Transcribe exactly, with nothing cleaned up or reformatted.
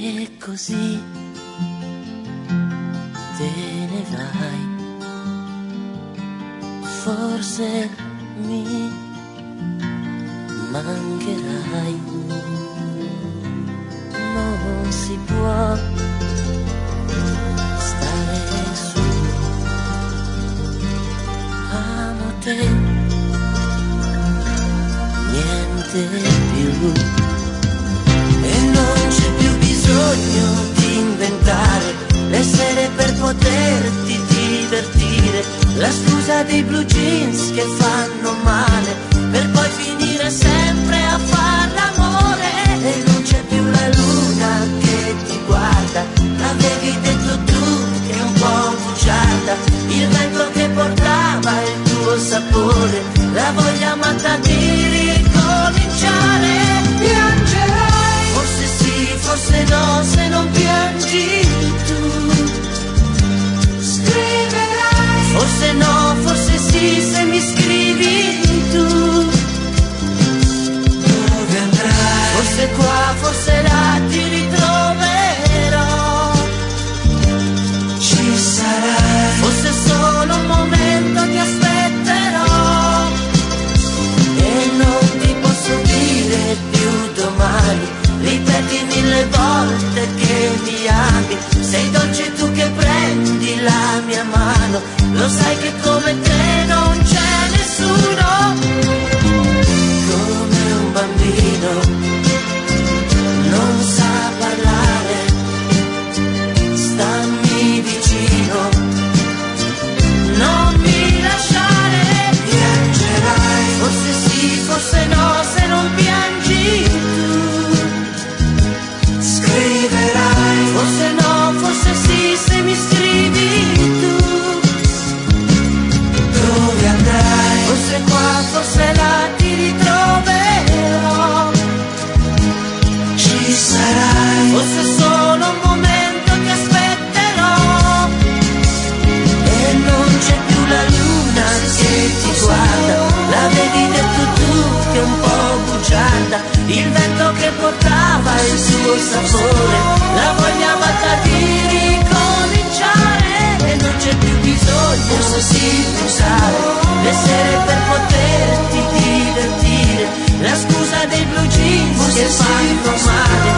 E così te ne vai, forse mi mancherai, non si può stare su, amo te, niente più, e non c'è più bisogno di inventare le sere per poterti divertire, la scusa dei blue jeans che fanno male per poi finire sempre a far l'amore. E non c'è più la luna che ti guarda, l'avevi detto tu che è un po' bugiarda, il vento che portava il tuo sapore, la voglia matta di ricominciare. Piangerai, forse sì, forse no, se non piangi tu. Scriverai, forse no, forse sì, se mi scrivi tu. Dove andrai? Forse qua, forse là, ti ritroverò. Ci sarai, forse solo un momento ti aspetterò. E non ti posso dire più domani, ripeti mille volte che mi ami, sei dolce tu che prendi la mia mano, lo sai che come te non c'è nessuno. Come un bambino non sa parlare, stammi vicino, non mi lasciare. Piangerai, forse sì, forse no, se non piangi tu. Scriverai, forse no, forse sì, se mi scrivi tu. Dove andrai? Forse qua, forse là, ti ritroverò. Ci sarai, forse solo un momento ti aspetterò. E non c'è più la luna che ti guarda, l'avevi detto tu che è un po' bugiarda, il vento che portava il suo sapore, la voglia matta di ricominciare. E non c'è più bisogno, forse sì, di usare le sere per poterti divertire, la scusa dei blue jeans che fanno male